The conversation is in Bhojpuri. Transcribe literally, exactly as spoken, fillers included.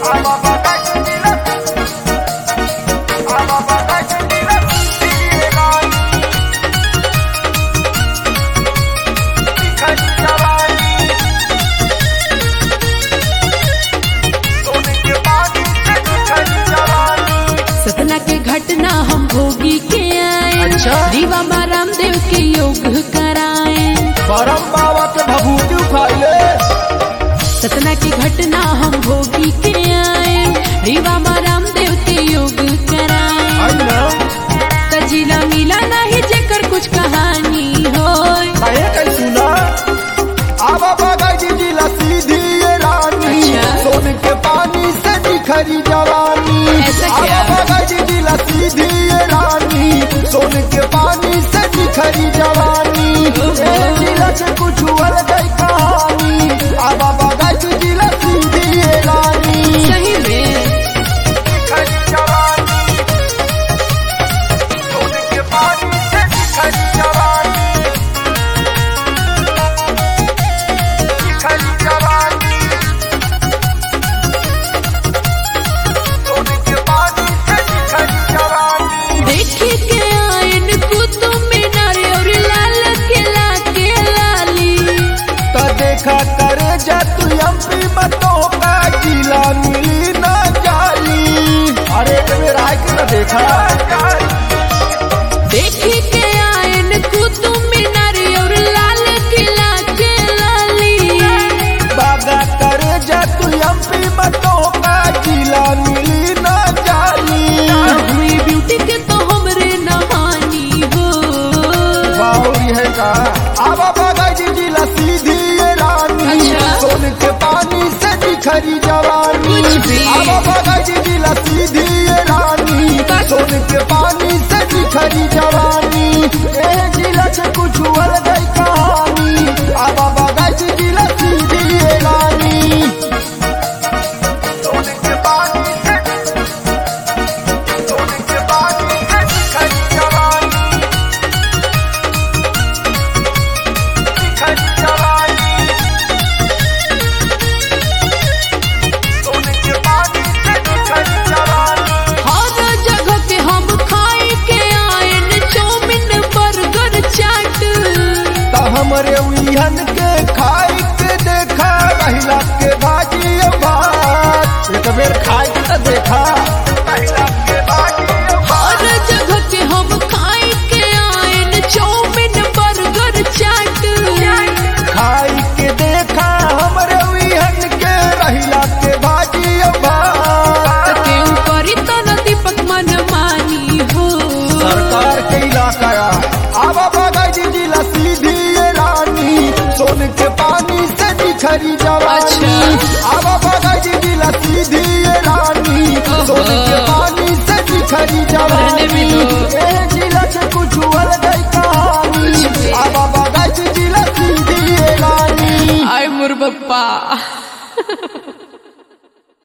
सतना के घटना हम भोगी के आए, अच्छा? रीवा माँ रामदेव के योग कराए। परम बाबा के भभूति उखाइले। सतना की घटना हम भोगी के आए, रीवा माँ रामदेव के योग कराए। तजिला मिला नहीं जेकर कुछ कहानी हो। सुना आवा बागा जी जिला सीधी ये रानी, अच्छा? सोने के पानी से निखरी जवानी। ऐसा क्या? आवा बागा जी जिला सीधी ये रानी, सोने के पानी से निखरी जवानी। ए जिला से कुछ अलग ही कहानी, आवा बागा जी जिला सीधी ये रानी। सही में निखरी जवानी, सोने के पानी से निखरी जवानी। निखरी जवानी, सोने के पानी से निखरी जवानी। देखे के आयन कुतुब मीनार और लाल किला के लाली। तो देखा करे जा तू एमपी मतों का जिला मिली ना जाली। अरे मेरा आय के ना देखा देखे के आयन कुतुब मीनार और लाल किला के लाली। बागा करे जा तू एमपी मतों का जिला मिली ना जाली। हुई ब्यूटी के तो हमरे नहानी हो। बाउरी है का आवा बागा जी जिला सीधी ये रानी, अच्छा? सोने के पानी से निखरी जवानी। कुछ भी। आवा बागा जी जिला सीधी ये रानी, सोने के पानी से निखरी जवानी। ए जिला से कुछ अलग ही कहानी, आवा बागा जी जिला सीधी ये रानी। सोने के पानी से, सोने के पानी से निखरी जवानी। निखरी जवानी, सोने के पानी से निखरी जवानी। हर जगह के हम खाई के आयन चौमिन बर्गर चाट। तो हमरे उहन के खाई के देखा, महिला के भाजी भात। एक बेर खाई के तो देखा महिला के भाजी हर जगह के हम खाई के आयन चौमिन बर्गर चाट। खाई के देखा हमरे उहन के, महिला के भाजी भात। के ऊपर इतना दीपक मन मानी हो। सरकार के इलाका आवा बागा जी जिला सीधी ये रानी, सोने के पानी से निखरी जवानी। अच्छा? आवा बागा जी जिला सीधी ये रानी, सोने के पानी से निखरी रहने भी जवानी। दो। ए